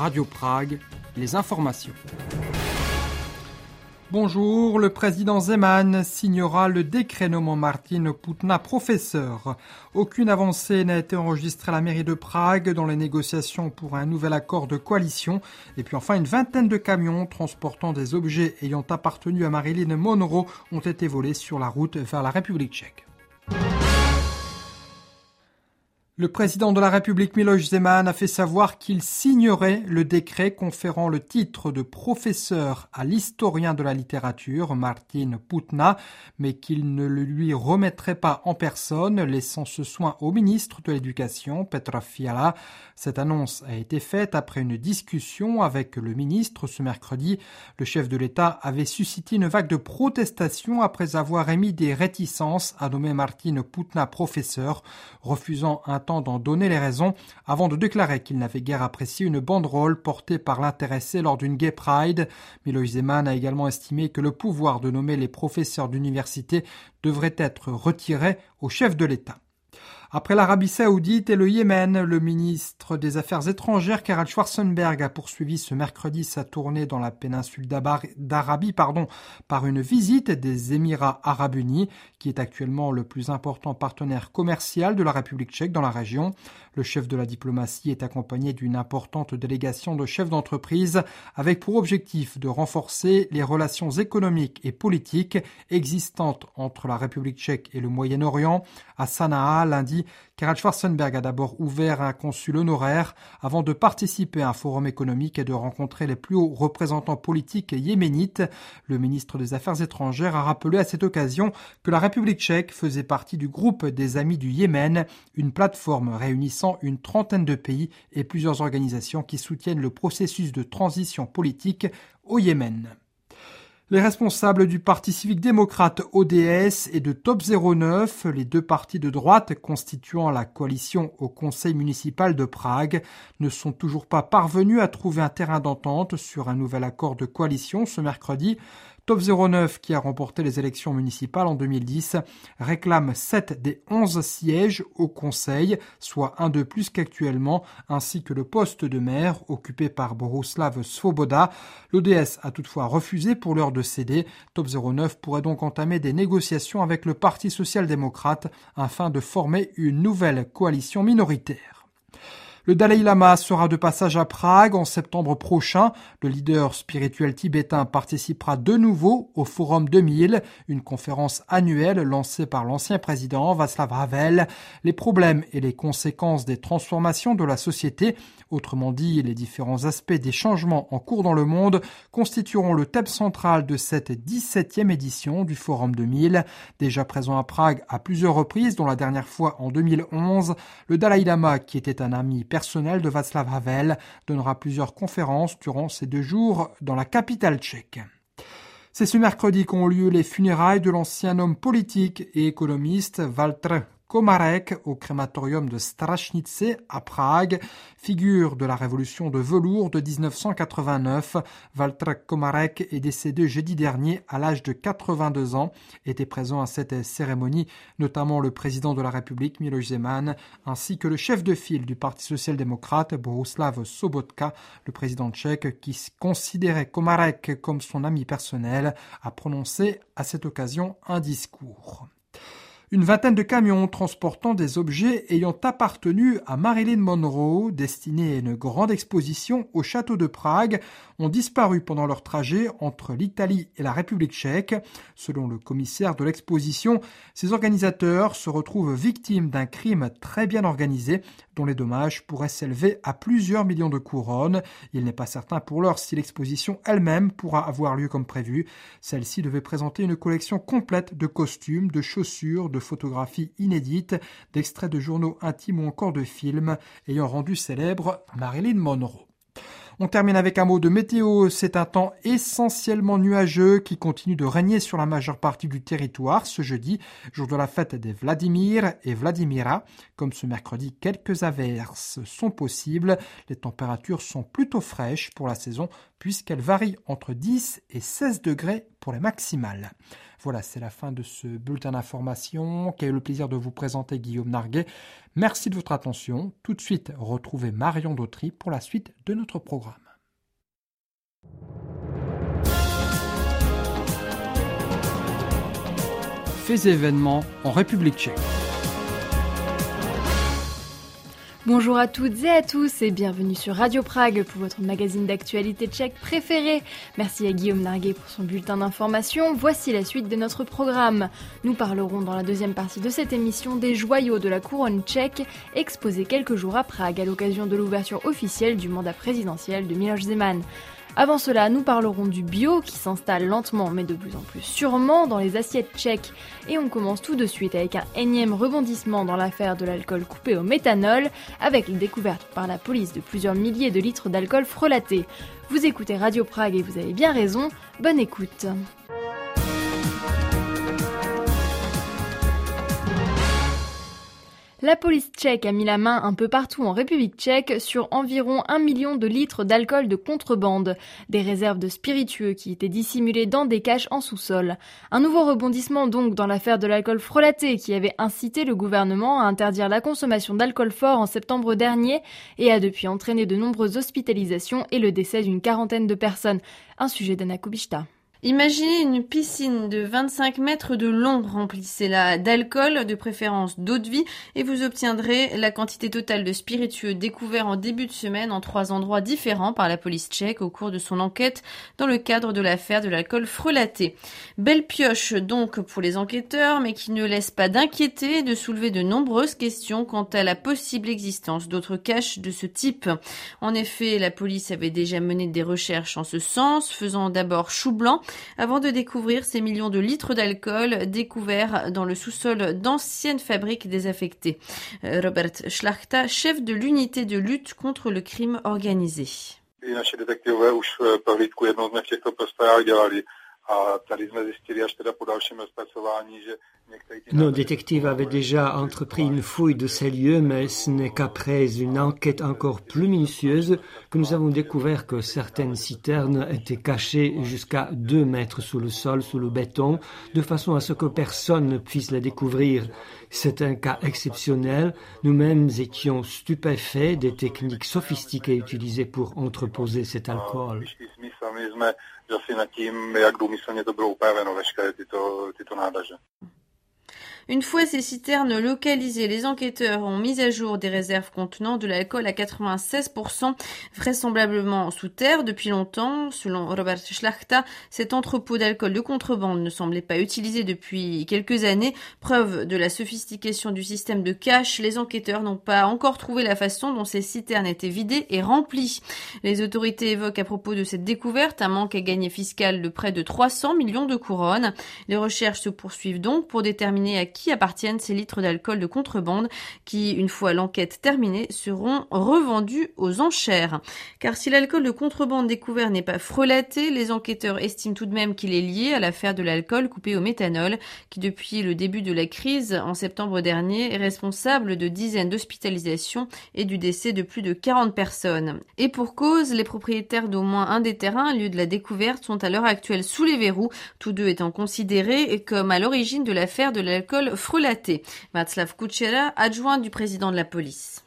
Radio Prague, les informations. Bonjour, le président Zeman signera le décret nommant Martin Putna professeur. Aucune avancée n'a été enregistrée à la mairie de Prague dans les négociations pour un nouvel accord de coalition. Et puis enfin, une vingtaine de camions transportant des objets ayant appartenu à Marilyn Monroe ont été volés sur la route vers la République tchèque. Le président de la République Miloš Zeman a fait savoir qu'il signerait le décret conférant le titre de professeur à l'historien de la littérature, Martin Putna, mais qu'il ne le lui remettrait pas en personne, laissant ce soin au ministre de l'Éducation, Petr Fiala. Cette annonce a été faite après une discussion avec le ministre ce mercredi. Le chef de l'État avait suscité une vague de protestations après avoir émis des réticences à nommer Martin Putna professeur, refusant un temps d'en donner les raisons avant de déclarer qu'il n'avait guère apprécié une banderole portée par l'intéressé lors d'une Gay Pride. Miloš Zeman a également estimé que le pouvoir de nommer les professeurs d'université devrait être retiré au chef de l'État. Après l'Arabie Saoudite et le Yémen, le ministre des Affaires étrangères, Gerhard Schwarzenberg, a poursuivi ce mercredi sa tournée dans la péninsule d'Arabie par une visite des Émirats arabes unis, qui est actuellement le plus important partenaire commercial de la République tchèque dans la région. Le chef de la diplomatie est accompagné d'une importante délégation de chefs d'entreprise avec pour objectif de renforcer les relations économiques et politiques existantes entre la République tchèque et le Moyen-Orient. À Sanaa, lundi, Gerhard Schwarzenberg a d'abord ouvert un consul honoraire avant de participer à un forum économique et de rencontrer les plus hauts représentants politiques yéménites. Le ministre des Affaires étrangères a rappelé à cette occasion que la République tchèque faisait partie du groupe des Amis du Yémen, une plateforme réunissant une trentaine de pays et plusieurs organisations qui soutiennent le processus de transition politique au Yémen. Les responsables du Parti civique démocrate ODS et de Top 09, les deux partis de droite constituant la coalition au conseil municipal de Prague, ne sont toujours pas parvenus à trouver un terrain d'entente sur un nouvel accord de coalition ce mercredi. Top 09, qui a remporté les élections municipales en 2010, réclame 7 des 11 sièges au Conseil, soit un de plus qu'actuellement, ainsi que le poste de maire occupé par Bohuslav Svoboda. L'ODS a toutefois refusé pour l'heure de céder. Top 09 pourrait donc entamer des négociations avec le Parti social-démocrate afin de former une nouvelle coalition minoritaire. Le Dalai Lama sera de passage à Prague en septembre prochain. Le leader spirituel tibétain participera de nouveau au Forum 2000, une conférence annuelle lancée par l'ancien président Václav Havel. Les problèmes et les conséquences des transformations de la société, autrement dit les différents aspects des changements en cours dans le monde, constitueront le thème central de cette 17e édition du Forum 2000. Déjà présent à Prague à plusieurs reprises, dont la dernière fois en 2011, le Dalai Lama, qui était un ami personnel de Václav Havel, donnera plusieurs conférences durant ces 2 jours dans la capitale tchèque. C'est ce mercredi qu'ont lieu les funérailles de l'ancien homme politique et économiste Walter Komárek au crématorium de Strašnice à Prague, figure de la révolution de velours de 1989. Walter Komárek est décédé jeudi dernier à l'âge de 82 ans. Était présent à cette cérémonie notamment le président de la République Miloš Zeman ainsi que le chef de file du Parti social-démocrate Bohuslav Sobotka. Le président tchèque, qui considérait Komárek comme son ami personnel, a prononcé à cette occasion un discours. Une vingtaine de camions transportant des objets ayant appartenu à Marilyn Monroe, destinés à une grande exposition au château de Prague, ont disparu pendant leur trajet entre l'Italie et la République tchèque. Selon le commissaire de l'exposition, ces organisateurs se retrouvent victimes d'un crime très bien organisé, dont les dommages pourraient s'élever à plusieurs millions de couronnes. Il n'est pas certain pour l'heure si l'exposition elle-même pourra avoir lieu comme prévu. Celle-ci devait présenter une collection complète de costumes, de chaussures, de photographies inédites, d'extraits de journaux intimes ou encore de films ayant rendu célèbre Marilyn Monroe. On termine avec un mot de météo. C'est un temps essentiellement nuageux qui continue de régner sur la majeure partie du territoire ce jeudi, jour de la fête des Vladimir et Vladimira. Comme ce mercredi, quelques averses sont possibles. Les températures sont plutôt fraîches pour la saison puisqu'elle varie entre 10 et 16 degrés pour les maximales. Voilà, c'est la fin de ce bulletin d'information qu'a eu le plaisir de vous présenter Guillaume Narguet. Merci de votre attention. Tout de suite, retrouvez Marion Dautry pour la suite de notre programme. Faits et événements en République tchèque. Bonjour à toutes et à tous et bienvenue sur Radio Prague pour votre magazine d'actualité tchèque préféré. Merci à Guillaume Narguet pour son bulletin d'information. Voici la suite de notre programme. Nous parlerons dans la deuxième partie de cette émission des joyaux de la couronne tchèque exposés quelques jours à Prague à l'occasion de l'ouverture officielle du mandat présidentiel de Miloš Zeman. Avant cela, nous parlerons du bio qui s'installe lentement mais de plus en plus sûrement dans les assiettes tchèques. Et on commence tout de suite avec un énième rebondissement dans l'affaire de l'alcool coupé au méthanol, avec la découverte par la police de plusieurs milliers de litres d'alcool frelaté. Vous écoutez Radio Prague et vous avez bien raison, bonne écoute. La police tchèque a mis la main un peu partout en République tchèque sur environ 1 million de litres d'alcool de contrebande, des réserves de spiritueux qui étaient dissimulées dans des caches en sous-sol. Un nouveau rebondissement donc dans l'affaire de l'alcool frelaté qui avait incité le gouvernement à interdire la consommation d'alcool fort en septembre dernier et a depuis entraîné de nombreuses hospitalisations et le décès d'une quarantaine de personnes. Un sujet d'Anna Kubishta. Imaginez une piscine de 25 mètres de long, remplissez-la d'alcool, de préférence d'eau-de-vie, et vous obtiendrez la quantité totale de spiritueux découverts en début de semaine en 3 endroits différents par la police tchèque au cours de son enquête dans le cadre de l'affaire de l'alcool frelaté. Belle pioche donc pour les enquêteurs, mais qui ne laisse pas d'inquiéter et de soulever de nombreuses questions quant à la possible existence d'autres caches de ce type. En effet, la police avait déjà mené des recherches en ce sens, faisant d'abord chou blanc, avant de découvrir ces millions de litres d'alcool découverts dans le sous-sol d'anciennes fabriques désaffectées. Robert Šlachta, chef de l'unité de lutte contre le crime organisé. Nos détectives avaient déjà entrepris une fouille de ces lieux, mais ce n'est qu'après une enquête encore plus minutieuse que nous avons découvert que certaines citernes étaient cachées jusqu'à 2 mètres sous le sol, sous le béton, de façon à ce que personne ne puisse les découvrir. C'est un cas exceptionnel. Nous-mêmes étions stupéfaits des techniques sophistiquées utilisées pour entreposer cet alcool. Une fois ces citernes localisées, les enquêteurs ont mis à jour des réserves contenant de l'alcool à 96%, vraisemblablement sous terre depuis longtemps. Selon Robert Šlachta, cet entrepôt d'alcool de contrebande ne semblait pas utilisé depuis quelques années. Preuve de la sophistication du système de cache, les enquêteurs n'ont pas encore trouvé la façon dont ces citernes étaient vidées et remplies. Les autorités évoquent à propos de cette découverte un manque à gagner fiscal de près de 300 millions de couronnes. Les recherches se poursuivent donc pour déterminer à qui appartiennent ces litres d'alcool de contrebande qui, une fois l'enquête terminée, seront revendus aux enchères. Car si l'alcool de contrebande découvert n'est pas frelaté, les enquêteurs estiment tout de même qu'il est lié à l'affaire de l'alcool coupé au méthanol qui, depuis le début de la crise en septembre dernier, est responsable de dizaines d'hospitalisations et du décès de plus de 40 personnes. Et pour cause, les propriétaires d'au moins un des terrains, lieu de la découverte, sont à l'heure actuelle sous les verrous, tous deux étant considérés comme à l'origine de l'affaire de l'alcool frelaté. Václav Kučera, adjoint du président de la police.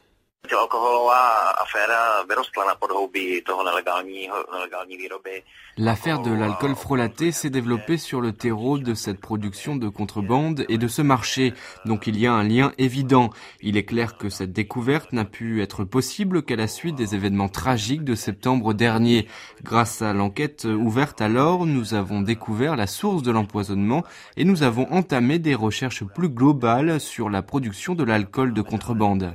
L'affaire de l'alcool frelaté s'est développée sur le terreau de cette production de contrebande et de ce marché, donc il y a un lien évident. Il est clair que cette découverte n'a pu être possible qu'à la suite des événements tragiques de septembre dernier. Grâce à l'enquête ouverte alors, nous avons découvert la source de l'empoisonnement et nous avons entamé des recherches plus globales sur la production de l'alcool de contrebande.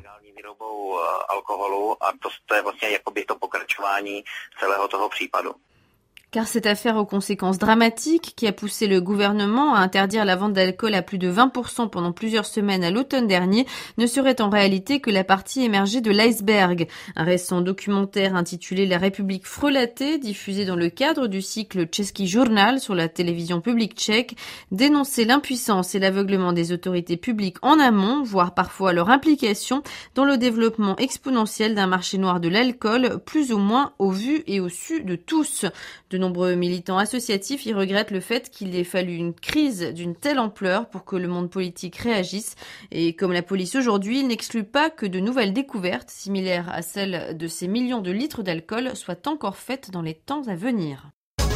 Car cette affaire aux conséquences dramatiques qui a poussé le gouvernement à interdire la vente d'alcool à plus de 20% pendant plusieurs semaines à l'automne dernier ne serait en réalité que la partie émergée de l'iceberg. Un récent documentaire intitulé La République frelatée, diffusé dans le cadre du cycle Český journal sur la télévision publique tchèque, dénonçait l'impuissance et l'aveuglement des autorités publiques en amont, voire parfois leur implication dans le développement exponentiel d'un marché noir de l'alcool, plus ou moins au vu et au su de tous. De nombreux militants associatifs y regrettent le fait qu'il ait fallu une crise d'une telle ampleur pour que le monde politique réagisse. Et comme la police aujourd'hui, il n'exclut pas que de nouvelles découvertes, similaires à celles de ces millions de litres d'alcool, soient encore faites dans les temps à venir.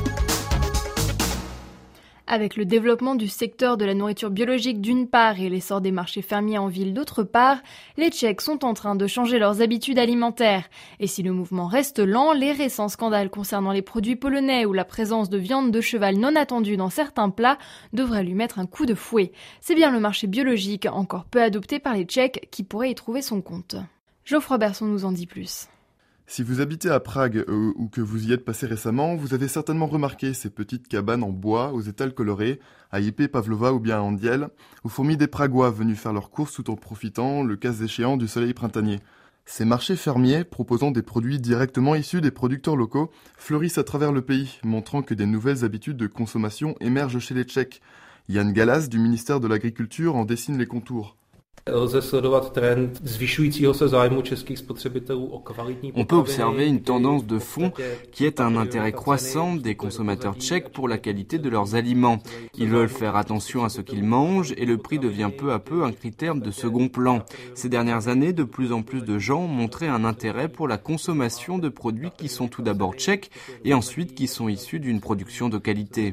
Avec le développement du secteur de la nourriture biologique d'une part et l'essor des marchés fermiers en ville d'autre part, les Tchèques sont en train de changer leurs habitudes alimentaires. Et si le mouvement reste lent, les récents scandales concernant les produits polonais ou la présence de viande de cheval non attendue dans certains plats devraient lui mettre un coup de fouet. C'est bien le marché biologique, encore peu adopté par les Tchèques, qui pourrait y trouver son compte. Geoffroy Berson nous en dit plus. Si vous habitez à Prague ou que vous y êtes passé récemment, vous avez certainement remarqué ces petites cabanes en bois aux étals colorés, à Ipé, Pavlova ou bien à Andiel, où fourmillent des Pragois venus faire leurs courses tout en profitant, le cas échéant, du soleil printanier. Ces marchés fermiers, proposant des produits directement issus des producteurs locaux, fleurissent à travers le pays, montrant que des nouvelles habitudes de consommation émergent chez les Tchèques. Jan Galas, du ministère de l'Agriculture, en dessine les contours. On peut observer une tendance de fond qui est un intérêt croissant des consommateurs tchèques pour la qualité de leurs aliments. Ils veulent faire attention à ce qu'ils mangent et le prix devient peu à peu un critère de second plan. Ces dernières années, de plus en plus de gens ont montré un intérêt pour la consommation de produits qui sont tout d'abord tchèques et ensuite qui sont issus d'une production de qualité.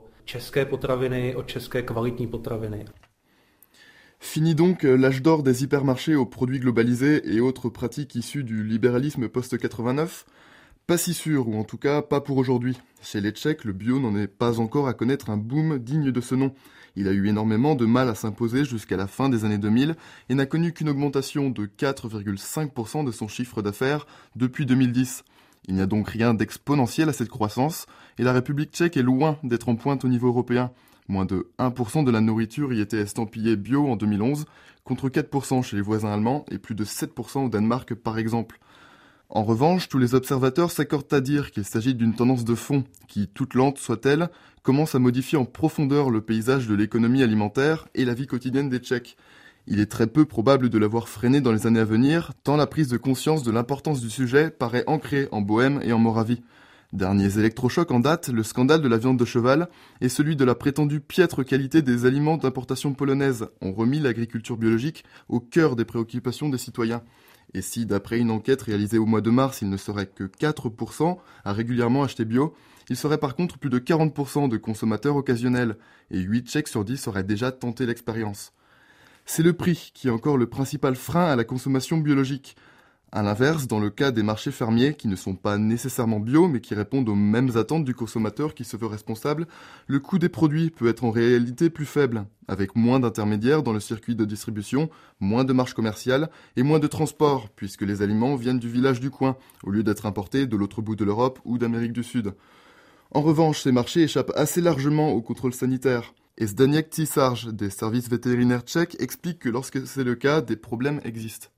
Fini donc l'âge d'or des hypermarchés aux produits globalisés et autres pratiques issues du libéralisme post-89 ? Pas si sûr, ou en tout cas pas pour aujourd'hui. Chez les Tchèques, le bio n'en est pas encore à connaître un boom digne de ce nom. Il a eu énormément de mal à s'imposer jusqu'à la fin des années 2000 et n'a connu qu'une augmentation de 4,5% de son chiffre d'affaires depuis 2010. Il n'y a donc rien d'exponentiel à cette croissance et la République tchèque est loin d'être en pointe au niveau européen. Moins de 1% de la nourriture y était estampillée bio en 2011, contre 4% chez les voisins allemands et plus de 7% au Danemark par exemple. En revanche, tous les observateurs s'accordent à dire qu'il s'agit d'une tendance de fond qui, toute lente soit-elle, commence à modifier en profondeur le paysage de l'économie alimentaire et la vie quotidienne des Tchèques. Il est très peu probable de l'avoir freiné dans les années à venir, tant la prise de conscience de l'importance du sujet paraît ancrée en Bohême et en Moravie. Derniers électrochocs en date, le scandale de la viande de cheval et celui de la prétendue piètre qualité des aliments d'importation polonaise ont remis l'agriculture biologique au cœur des préoccupations des citoyens. Et si, d'après une enquête réalisée au mois de mars, il ne serait que 4% à régulièrement acheter bio, il serait par contre plus de 40% de consommateurs occasionnels, et 8 Tchèques sur 10 auraient déjà tenté l'expérience. C'est le prix qui est encore le principal frein à la consommation biologique. À l'inverse, dans le cas des marchés fermiers, qui ne sont pas nécessairement bio, mais qui répondent aux mêmes attentes du consommateur qui se veut responsable, le coût des produits peut être en réalité plus faible, avec moins d'intermédiaires dans le circuit de distribution, moins de marges commerciales et moins de transport, puisque les aliments viennent du village du coin, au lieu d'être importés de l'autre bout de l'Europe ou d'Amérique du Sud. En revanche, ces marchés échappent assez largement au contrôle sanitaire. Et Zdeněk Císař, des services vétérinaires tchèques, explique que lorsque c'est le cas, des problèmes existent.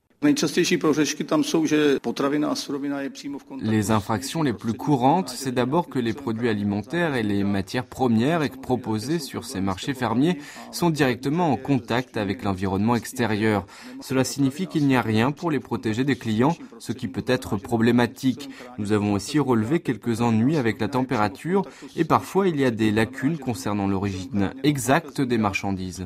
Les infractions les plus courantes, c'est d'abord que les produits alimentaires et les matières premières proposées sur ces marchés fermiers sont directement en contact avec l'environnement extérieur. Cela signifie qu'il n'y a rien pour les protéger des clients, ce qui peut être problématique. Nous avons aussi relevé quelques ennuis avec la température et parfois il y a des lacunes concernant l'origine exacte des marchandises.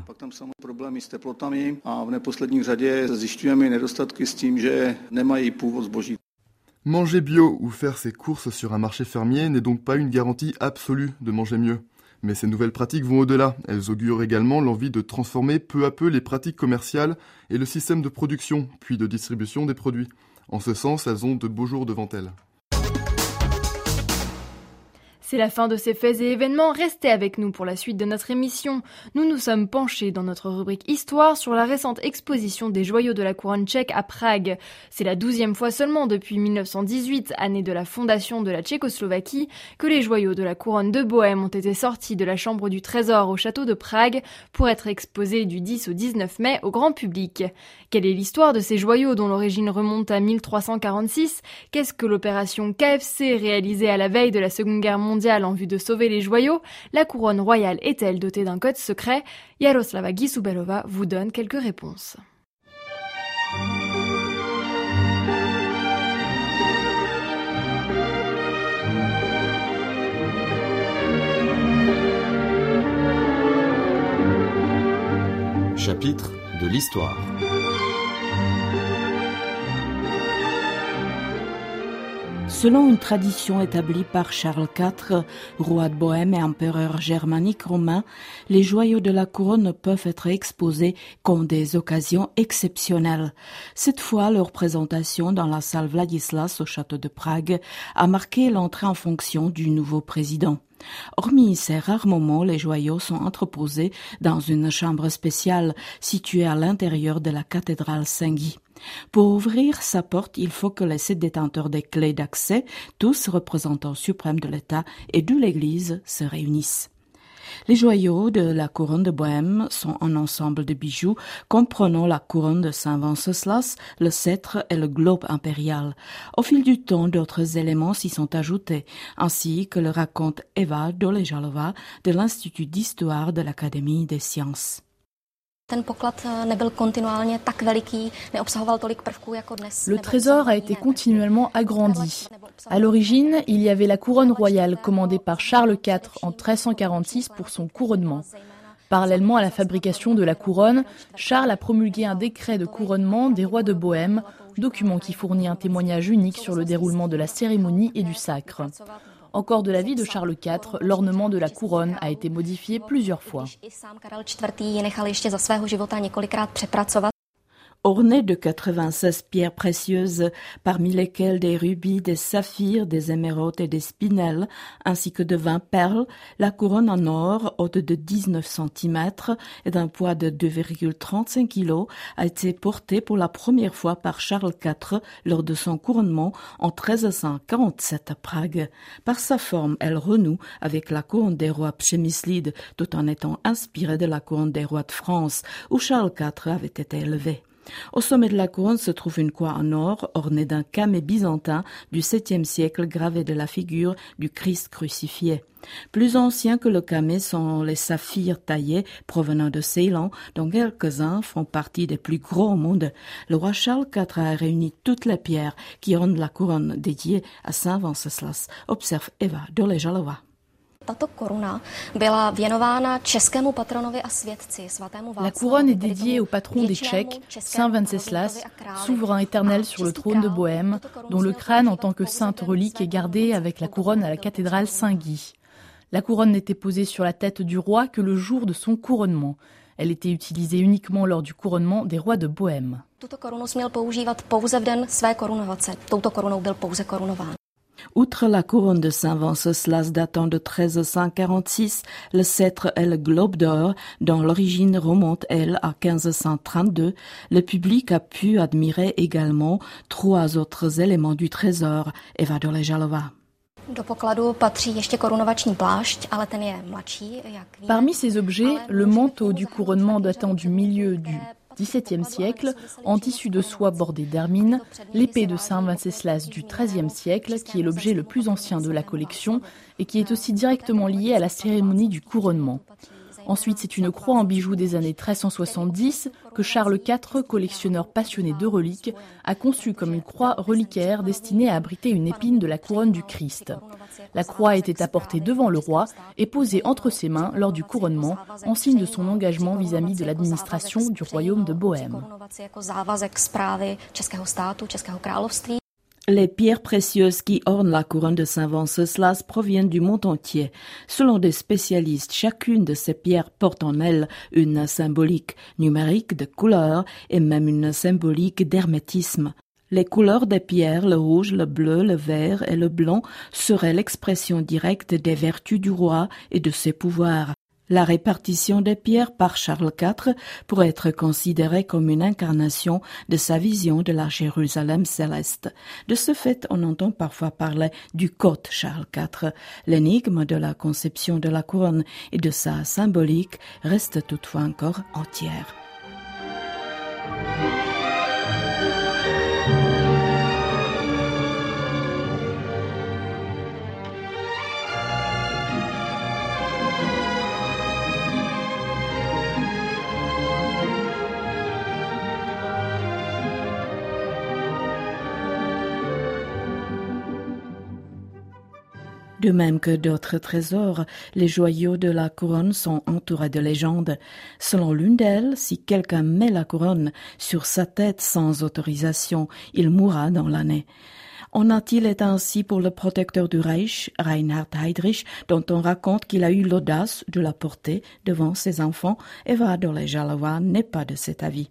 Manger bio ou faire ses courses sur un marché fermier n'est donc pas une garantie absolue de manger mieux. Mais ces nouvelles pratiques vont au-delà. Elles augurent également l'envie de transformer peu à peu les pratiques commerciales et le système de production, puis de distribution des produits. En ce sens, elles ont de beaux jours devant elles. C'est la fin de ces faits et événements. Restez avec nous pour la suite de notre émission. Nous nous sommes penchés dans notre rubrique Histoire sur la récente exposition des joyaux de la couronne tchèque à Prague. C'est la 12e fois seulement depuis 1918, année de la fondation de la Tchécoslovaquie, que les joyaux de la couronne de Bohême ont été sortis de la chambre du trésor au château de Prague pour être exposés du 10 au 19 mai au grand public. Quelle est l'histoire de ces joyaux dont l'origine remonte à 1346 ? Qu'est-ce que l'opération KFC réalisée à la veille de la Seconde Guerre mondiale en vue de sauver les joyaux? La couronne royale est-elle dotée d'un code secret? Yaroslava Gisubelova vous donne quelques réponses. Chapitre de l'histoire. Selon une tradition établie par Charles IV, roi de Bohême et empereur germanique romain, les joyaux de la couronne peuvent être exposés comme des occasions exceptionnelles. Cette fois, leur présentation dans la salle Vladislas au château de Prague a marqué l'entrée en fonction du nouveau président. Hormis ces rares moments, les joyaux sont entreposés dans une chambre spéciale située à l'intérieur de la cathédrale Saint-Guy. Pour ouvrir sa porte, il faut que les 7 détenteurs des clés d'accès, tous représentants suprêmes de l'État et de l'Église, se réunissent. Les joyaux de la couronne de Bohême sont un ensemble de bijoux comprenant la couronne de Saint-Venceslas, le sceptre et le globe impérial. Au fil du temps, d'autres éléments s'y sont ajoutés, ainsi que le raconte Eva Doležalová de l'Institut d'histoire de l'Académie des sciences. Le trésor a été continuellement agrandi. À l'origine, il y avait la couronne royale commandée par Charles IV en 1346 pour son couronnement. Parallèlement à la fabrication de la couronne, Charles a promulgué un décret de couronnement des rois de Bohême, document qui fournit un témoignage unique sur le déroulement de la cérémonie et du sacre. Encore de la vie de Charles IV, l'ornement de la couronne a été modifié plusieurs fois. Ornée de 96 pierres précieuses, parmi lesquelles des rubis, des saphirs, des émeraudes et des spinels, ainsi que de 20 perles, la couronne en or, haute de 19 cm et d'un poids de 2,35 kg, a été portée pour la première fois par Charles IV lors de son couronnement en 1347 à Prague. Par sa forme, elle renoue avec la couronne des rois Przemyslides, tout en étant inspirée de la couronne des rois de France, où Charles IV avait été élevé. Au sommet de la couronne se trouve une croix en or ornée d'un camée byzantin du 7e siècle gravé de la figure du Christ crucifié. Plus anciens que le camée sont les saphirs taillés provenant de Ceylan, dont quelques-uns font partie des plus gros au monde. Le roi Charles IV a réuni toutes les pierres qui ornent la couronne dédiée à Saint Venceslas, observe Eva Doležalová. La couronne est dédiée au patron des Tchèques, Saint Venceslas, souverain éternel sur le trône de Bohême, dont le crâne en tant que sainte relique est gardé avec la couronne à la cathédrale Saint-Guy. La couronne n'était posée sur la tête du roi que le jour de son couronnement. Elle était utilisée uniquement lors du couronnement des rois de Bohême. Outre la couronne de Saint Venceslas datant de 1346, le sceptre et le globe d'or, dont l'origine remonte, elle, à 1532, le public a pu admirer également 3 autres éléments du trésor. Eva Doležalová. Parmi ces objets, le manteau du couronnement datant du milieu du XVIIe siècle, en tissu de soie bordé d'hermine, l'épée de Saint Venceslas du XIIIe siècle, qui est l'objet le plus ancien de la collection et qui est aussi directement lié à la cérémonie du couronnement. Ensuite, c'est une croix en bijoux des années 1370 que Charles IV, collectionneur passionné de reliques, a conçue comme une croix reliquaire destinée à abriter une épine de la couronne du Christ. La croix était apportée devant le roi et posée entre ses mains lors du couronnement, en signe de son engagement vis-à-vis de l'administration du royaume de Bohême. Les pierres précieuses qui ornent la couronne de Saint Venceslas proviennent du monde entier. Selon des spécialistes, chacune de ces pierres porte en elle une symbolique numérique de couleur et même une symbolique d'hermétisme. Les couleurs des pierres, le rouge, le bleu, le vert et le blanc, seraient l'expression directe des vertus du roi et de ses pouvoirs. La répartition des pierres par Charles IV pourrait être considérée comme une incarnation de sa vision de la Jérusalem céleste. De ce fait, on entend parfois parler du Côte Charles IV. L'énigme de la conception de la couronne et de sa symbolique reste toutefois encore entière. De même que d'autres trésors, les joyaux de la couronne sont entourés de légendes. Selon l'une d'elles, si quelqu'un met la couronne sur sa tête sans autorisation, il mourra dans l'année. En a-t-il été ainsi pour le protecteur du Reich, Reinhard Heydrich, dont on raconte qu'il a eu l'audace de la porter devant ses enfants? Eva Doležalová n'est pas de cet avis.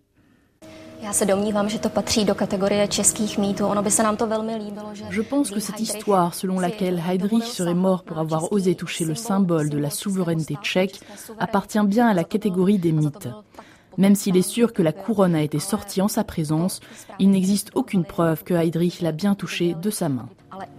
Je pense que cette histoire selon laquelle Heydrich serait mort pour avoir osé toucher le symbole de la souveraineté tchèque appartient bien à la catégorie des mythes. Même s'il est sûr que la couronne a été sortie en sa présence, il n'existe aucune preuve que Heydrich l'a bien touchée de sa main.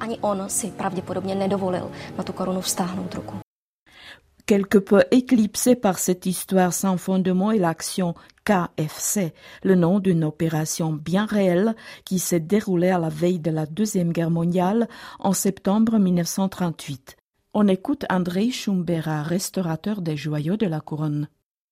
Quelque peu éclipsé par cette histoire sans fondement est l'action KFC, le nom d'une opération bien réelle qui s'est déroulée à la veille de la Deuxième Guerre mondiale en septembre 1938. On écoute Andrej Šumbera, restaurateur des joyaux de la couronne.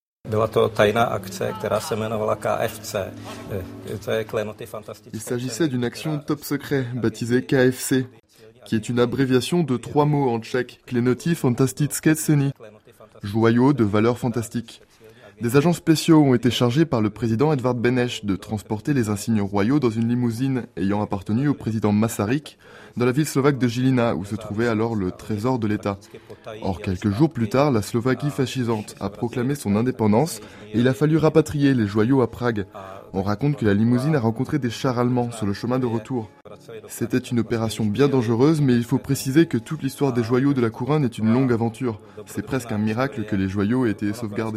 Il s'agissait d'une action top secret, baptisée KFC, qui est une abréviation de 3 mots en tchèque, Klenoty fantastické ceny, joyaux de valeur fantastique. Des agents spéciaux ont été chargés par le président Edvard Beneš de transporter les insignes royaux dans une limousine ayant appartenu au président Masaryk dans la ville slovaque de Žilina, où se trouvait alors le trésor de l'État. Or, quelques jours plus tard, la Slovaquie fascisante a proclamé son indépendance et il a fallu rapatrier les joyaux à Prague. On raconte que la limousine a rencontré des chars allemands sur le chemin de retour. C'était une opération bien dangereuse, mais il faut préciser que toute l'histoire des joyaux de la couronne est une longue aventure. C'est presque un miracle que les joyaux aient été sauvegardés.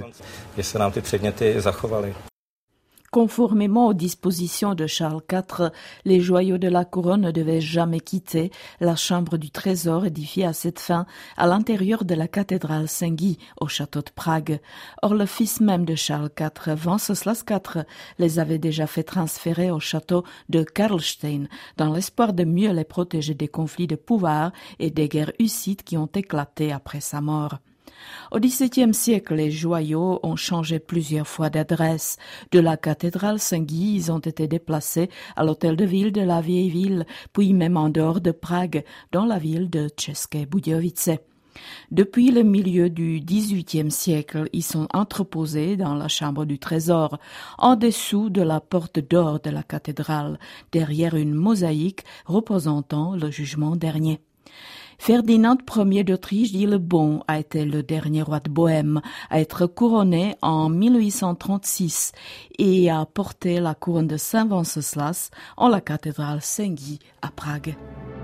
Conformément aux dispositions de Charles IV, les joyaux de la couronne ne devaient jamais quitter la chambre du trésor édifiée à cette fin à l'intérieur de la cathédrale Saint-Guy au château de Prague. Or, le fils même de Charles IV, Venceslas IV, les avait déjà fait transférer au château de Karlstein dans l'espoir de mieux les protéger des conflits de pouvoir et des guerres hussites qui ont éclaté après sa mort. Au XVIIe siècle, les joyaux ont changé plusieurs fois d'adresse. De la cathédrale Saint-Guy, ils ont été déplacés à l'hôtel de ville de la vieille ville, puis même en dehors de Prague, dans la ville de České Budějovice. Depuis le milieu du XVIIIe siècle, ils sont entreposés dans la chambre du trésor, en dessous de la porte d'or de la cathédrale, derrière une mosaïque représentant le jugement dernier. Ferdinand Ier d'Autriche dit le Bon a été le dernier roi de Bohême à être couronné en 1836 et a porté la couronne de Saint Venceslas en la cathédrale Saint-Guy à Prague.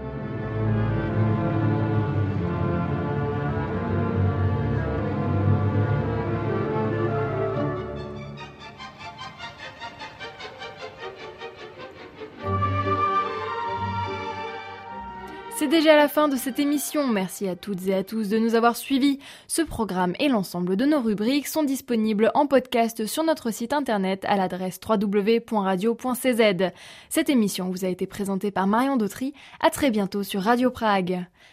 C'est déjà la fin de cette émission. Merci à toutes et à tous de nous avoir suivis. Ce programme et l'ensemble de nos rubriques sont disponibles en podcast sur notre site internet à l'adresse www.radio.cz. Cette émission vous a été présentée par Marion Dautry. À très bientôt sur Radio Prague.